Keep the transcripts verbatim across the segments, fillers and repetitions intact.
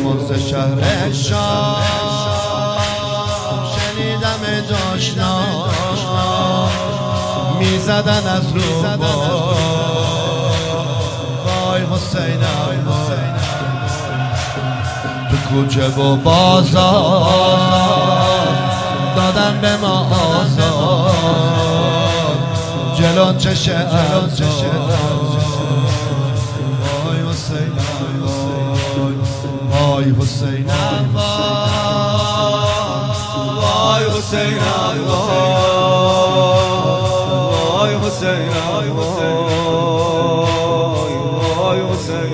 مرز شهر شام شنیدم داشنا میزدن از رو وای حسین تو کوچه و بازار دادن به ما آزاد جلو چشه آزاد وای حسین وای حسین وای حسین وای حسین وای حسین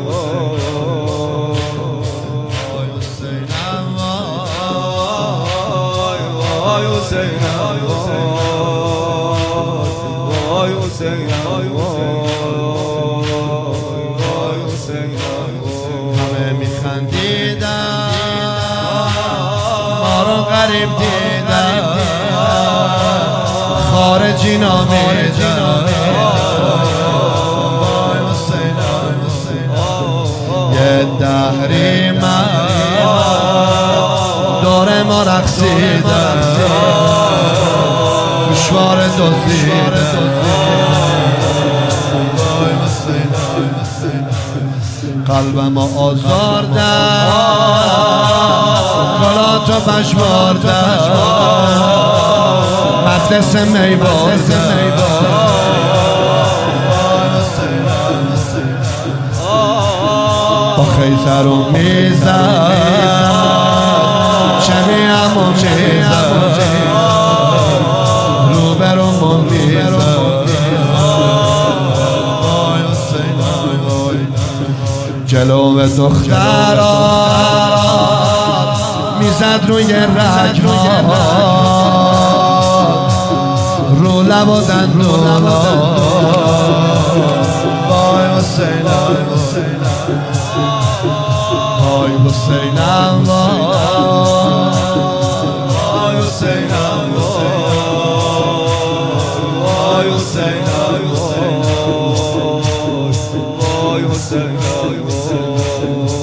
همه میخندیدن ما رو غریب دیدن خارجی نامیدن یه دهری من دور ما رقصیدن گوشوار دزدیدن قلبم آزاردن گلاتو پشماردن مجلس می بردن با خیزر و میزن شمیم و میزن روبرومون میزن جلو دخترها میزد روی رگها رو لب و دندونا وای حسین وای حسینم وای حسینم وای حسینم وای حسین